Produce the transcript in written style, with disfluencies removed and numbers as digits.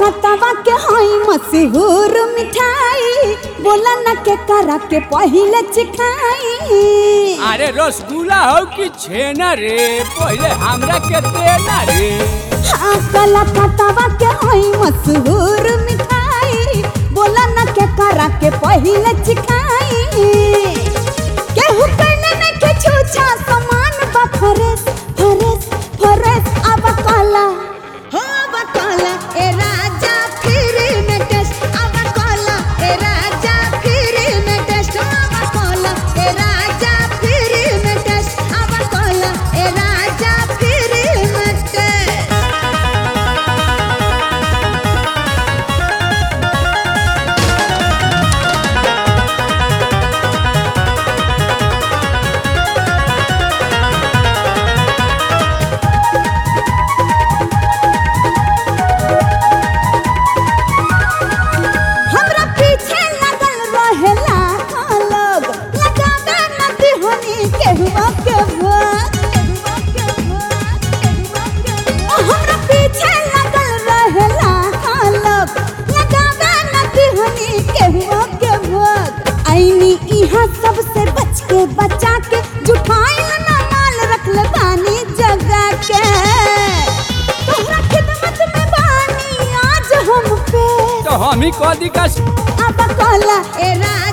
कलकत्ता के हई मशहूर मिठाई, बोला न के करा के पहिले चिखाई। अरे रसगुल्ला हो कि छेना रे, पहले हमरा के देना रे। हाँ कलकत्ता के हई मशहूर मिठाई, बोला न के करा के पहिले चिखाई। केहू कहने न के छूछा समान बा फरेस फरेस फरेस। अब काला हो अब काला ए राजा फिर में टेस्ट। अब काला ए राजा फिर में टेस्ट। अब काला ए राजा फिर में टेस्ट। अब काला ए राजा फिर में टेस्ट। हमरा पीछे लगल रहेला लोग, लगावे न दिहनी केहुआ के भोग। हमरा पीछे लगल रहेला लोग, लगावे न दिहनी केहुआ के भोग। आईनी इहाँ सबसे बच के बचा के, जुठाइल न माल रखले बानी जगा के। तोहरा खिदमत में बानी आज हम पे, तो हम ही कह दी का अब काला ए राजा